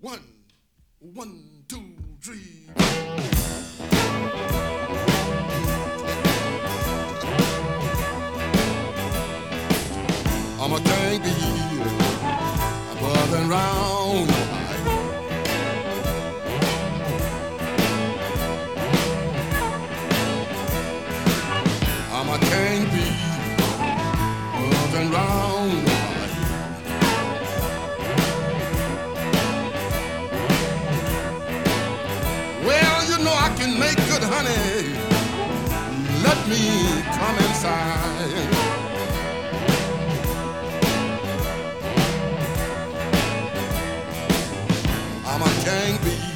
One, one, two, three. I'm a can't be buzzing round your life. I'm a can't be buzzing round your life. Well, you know I can make good honey. Let me come inside. I'm a can't be